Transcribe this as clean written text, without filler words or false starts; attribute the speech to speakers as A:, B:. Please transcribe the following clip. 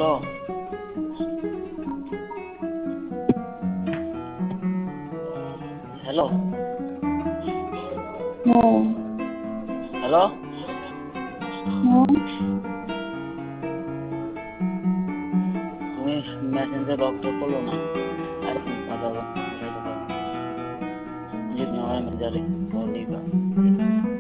A: Halo. Halo.
B: No.
A: Halo.
B: No.
A: তুমি messenger box করলো না আর কথা বলো যদি নয় মেসেঞ্জারে ফোন নিবা